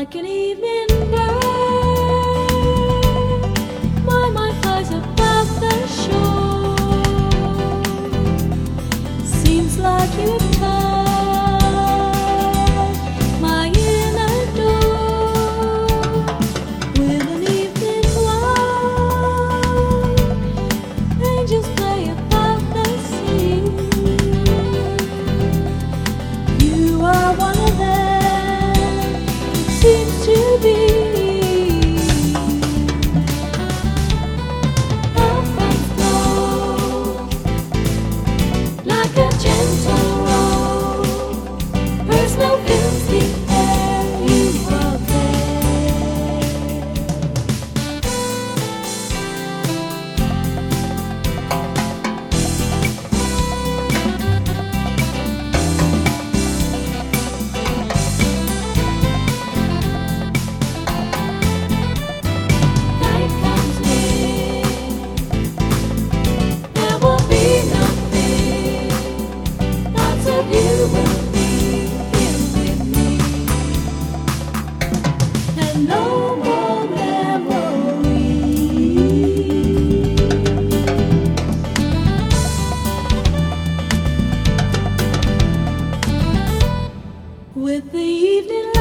Like an evening bird, my mind flies above the shore. Seems like you touch my inner door with an evening light. Angels play above the sea. You are one of them. Seems to be love flows like a gentle roll. Personal fills the air. You are no more memories. With the evening light.